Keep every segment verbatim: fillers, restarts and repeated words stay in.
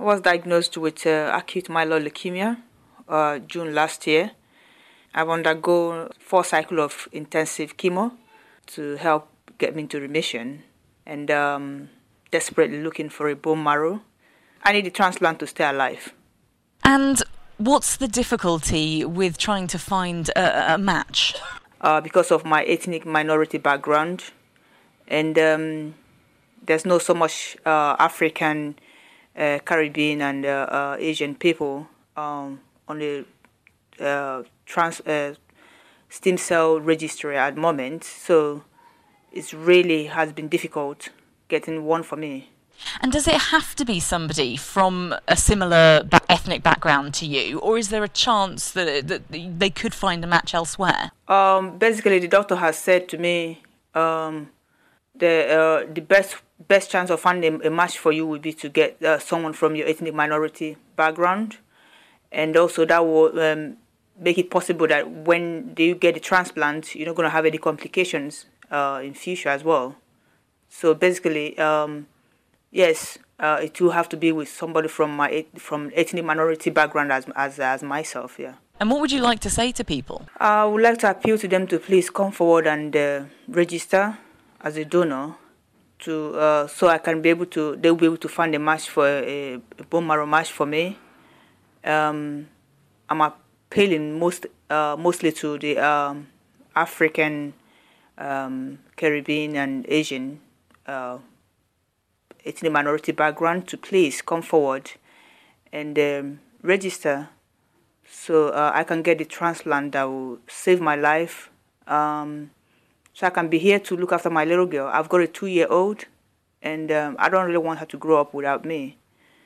was diagnosed with uh, acute myeloid leukemia uh, June last year. I've undergone four cycles of intensive chemo to help get me into remission, and um, desperately looking for a bone marrow. I need a transplant to stay alive. And what's the difficulty with trying to find a, a match? Uh, because of my ethnic minority background, and um, there's not so much uh, African, uh, Caribbean, and uh, uh, Asian people um, on the uh, trans uh, stem cell registry at the moment. So it really has been difficult getting one for me. And does it have to be somebody from a similar ba- ethnic background to you, or is there a chance that, that they could find a match elsewhere? Um, basically, the doctor has said to me um, the uh, the best best chance of finding a match for you would be to get uh, someone from your ethnic minority background, and also that will um, make it possible that when you get the transplant, you're not going to have any complications uh, in future as well. So basically, um, yes, uh, it will have to be with somebody from my from ethnic minority background as as as myself. Yeah. And what would you like to say to people? I would like to appeal to them to please come forward and uh, register as a donor, to uh, so I can be able to. They'll be able to find a match for a, a bone marrow match for me. Um, I'm appealing most uh, mostly to the um, African, um, Caribbean, and Asian uh, ethnic minority background to please come forward and um, register, so uh, I can get the transplant that will save my life. Um, so I can be here to look after my little girl. I've got a two-year-old, and um, I don't really want her to grow up without me.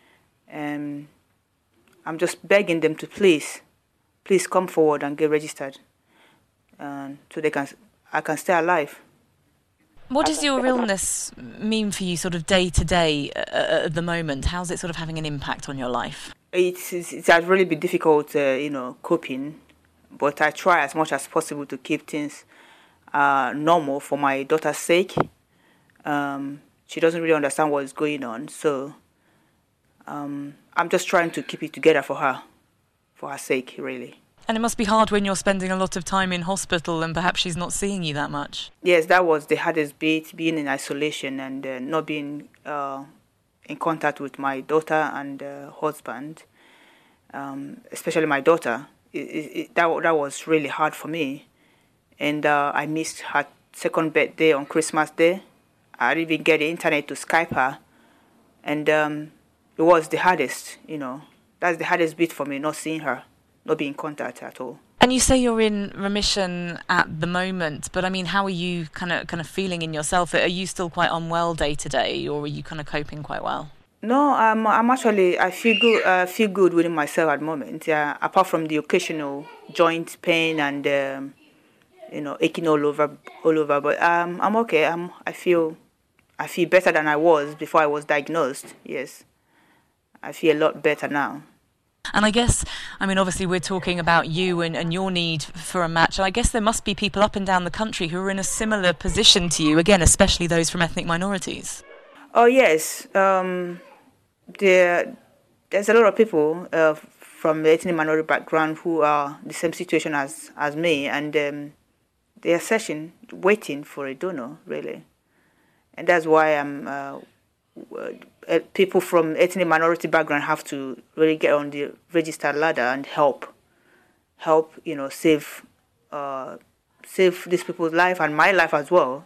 And I'm just begging them to please, please come forward and get registered, uh, so they can, I can stay alive. What does your illness mean for you sort of day to day at the moment? How's it sort of having an impact on your life? It's, it's, it has really been difficult, uh, you know, coping, but I try as much as possible to keep things uh, normal for my daughter's sake. Um, she doesn't really understand what is going on, so um, I'm just trying to keep it together for her, for her sake, really. And it must be hard when you're spending a lot of time in hospital and perhaps she's not seeing you that much. Yes, that was the hardest bit, being in isolation and uh, not being uh, in contact with my daughter and uh, husband, um, especially my daughter. It, it, it, that, that was really hard for me. And uh, I missed her second birthday on Christmas Day. I didn't even get the internet to Skype her. And um, it was the hardest, you know. That's the hardest bit for me, not seeing her, not being in contact at all. And you say you're in remission at the moment, but I mean, how are you kind of kind of feeling in yourself? Are you still quite unwell day to day, or are you kind of coping quite well? No, I'm I'm actually I feel good. I uh, feel good within myself at the moment. Yeah, apart from the occasional joint pain and um, you know aching all over all over, but um I'm okay. I'm I feel I feel better than I was before I was diagnosed. Yes, I feel a lot better now. And I guess, I mean, obviously we're talking about you and, and your need for a match. And I guess there must be people up and down the country who are in a similar position to you, again, especially those from ethnic minorities. Oh, yes. Um, there, there's a lot of people uh, from the ethnic minority background who are the same situation as, as me. And um, they are searching, waiting for a donor, really. And that's why I'm... Uh, Uh, people from ethnic minority background have to really get on the registered ladder and help, help, you know, save, uh, save these people's life and my life as well.